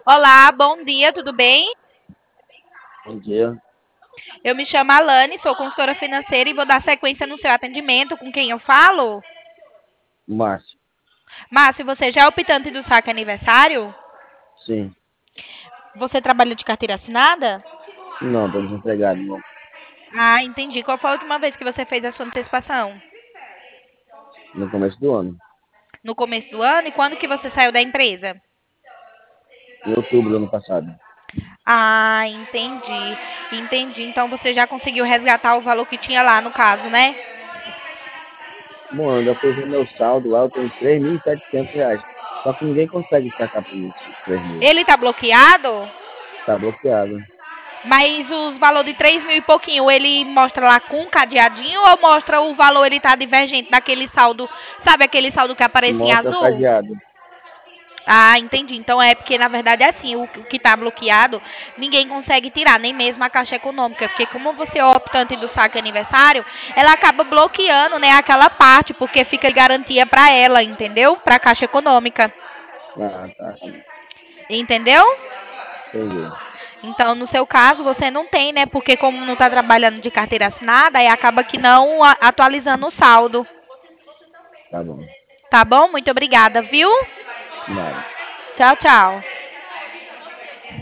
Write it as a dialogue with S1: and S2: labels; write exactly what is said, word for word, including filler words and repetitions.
S1: Olá, bom dia, tudo bem?
S2: Bom dia,
S1: Eu me chamo Alane, sou consultora financeira e vou dar sequência no seu atendimento. Com quem eu falo?
S2: Márcio.
S1: Márcio, você já é optante do saque aniversário?
S2: Sim.
S1: Você trabalha de carteira assinada?
S2: Não, tô desempregado, não.
S1: Ah, entendi. Qual foi a última vez que você fez a sua antecipação?
S2: No começo do ano.
S1: No começo do ano? E quando que você saiu da empresa?
S2: Em outubro do ano passado.
S1: Ah, entendi. Entendi. Então você já conseguiu resgatar o valor que tinha lá no caso, né?
S2: Bom, eu já fui ver meu saldo lá, eu tenho três mil e setecentos reais. Só que ninguém consegue sacar por mim esses três mil.
S1: Ele tá bloqueado?
S2: Tá bloqueado.
S1: Mas os valores de três mil e pouquinho, ele mostra lá com cadeadinho ou mostra o valor, ele tá divergente daquele saldo, sabe aquele saldo que aparece em
S2: Mostra o
S1: azul?
S2: cadeado.
S1: Ah, entendi. Então é porque na verdade é assim, o que tá bloqueado, ninguém consegue tirar, nem mesmo a Caixa Econômica, porque como você é optante do saque aniversário, ela acaba bloqueando, né, aquela parte, porque fica de garantia para ela, entendeu? Para a Caixa Econômica.
S2: Ah, tá.
S1: Entendeu?
S2: Entendi.
S1: Então, no seu caso, você não tem, né? Porque como não está trabalhando de carteira assinada, aí acaba que não a- atualizando o saldo.
S2: Tá bom.
S1: Tá bom? Muito obrigada, viu?
S2: Nada.
S1: Tchau, tchau.